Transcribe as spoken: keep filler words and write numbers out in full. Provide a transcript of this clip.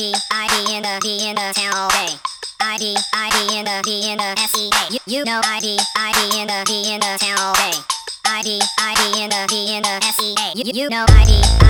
D, I D in the D in the town all day. I D, I D in the D in the S E A. You, you know I D, I D in the D in the town all day. I D, I D in the D in the S E A. You, you know I D.